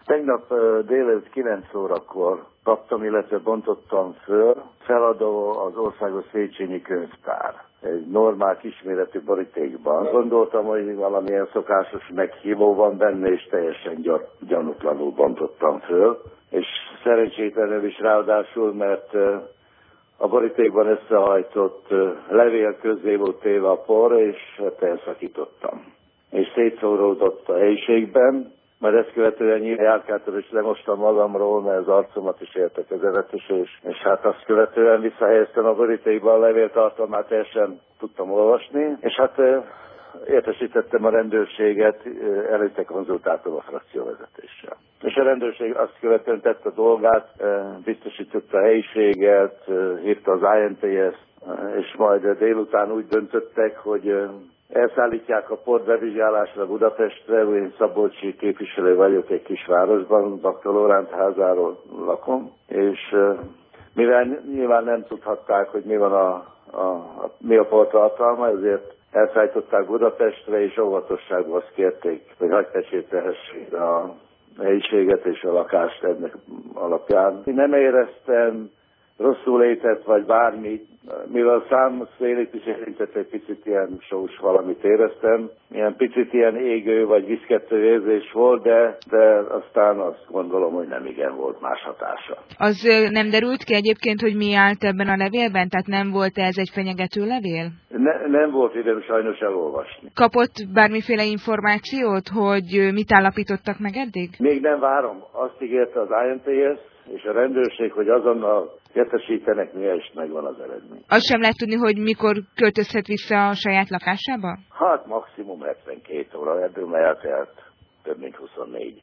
Tegnap délelőtt 9 órakor kaptam, illetve bontottam föl feladó az Országos Széchenyi Könyvtár. Egy normál kisméretű borítékban. Gondoltam, hogy valamilyen szokásos meghívó van benne, és teljesen gyanútlanul bontottam föl. És szerencsétlenül is ráadásul, mert a borítékban összehajtott levél közé volt téve a por, és elszakítottam. És szétszóródott a helyiségben, mert ezt követően járkáltam és lemostam magamról, mert az arcomat is értekezetes, és hát azt követően visszahelyeztem a borítékban a levéltartalmát, teljesen tudtam olvasni, és hát értesítettem a rendőrséget, előtte konzultáltam a frakcióvezetéssel. És a rendőrség azt követően tette a dolgát, biztosította a helyiséget, hívta az INTS-t, és majd délután úgy döntöttek, hogy elszállítják a port bevizsgálásra Budapestre. Én szabolcsi képviselő vagyok egy kisvárosban, Bakta Lóránt házáról lakom, és mivel nyilván nem tudhatták, hogy mi a port tartalma, ezért elszállították Budapestre, és óvatosságban azt kérték, hogy hagypecsételhessék a helyiséget és a lakást ennek alapján. Én nem éreztem rosszul létet, vagy bármit, mivel számos félit is érintett, egy picit ilyen sós valamit éreztem. Ilyen picit ilyen égő vagy viszkettő érzés volt, de aztán azt gondolom, hogy nem igen volt más hatása. Az nem derült ki egyébként, hogy mi állt ebben a levélben? Tehát nem volt ez egy fenyegető levél? Nem volt időm sajnos elolvasni. Kapott bármiféle információt, hogy mit állapítottak meg eddig? Még nem várom. Azt ígérte az INTS és a rendőrség, hogy azonnal értesítenek, és megvan az eredmény. Azt sem lehet tudni, hogy mikor költözhet vissza a saját lakásába? Hát maximum 72 óra, ebből eltelt több mint 24.